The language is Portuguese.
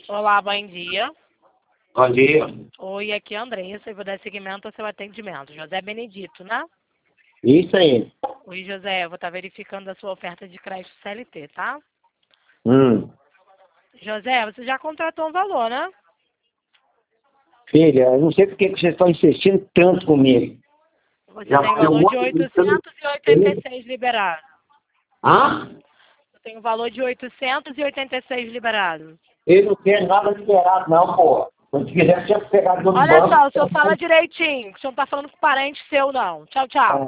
Olá, bom dia. Bom dia. Oi, aqui é a Andressa e vou dar seguimento ao seu atendimento. José Benedito, né? Isso aí. Oi, José, eu vou estar verificando a sua oferta de crédito CLT, tá? José, você já contratou um valor, né? Filha, eu não sei por que vocês estão insistindo tanto comigo. Você Já tem um foi um valor de monte de 886 liberado. Hã? Você tem um valor de 886 liberado. Eu não quero nada liberado, não, pô. Se quiser, tinha que pegar do Olha banco. só, o senhor fala direitinho, que o senhor não tá falando com parente seu, não. Tchau, tchau.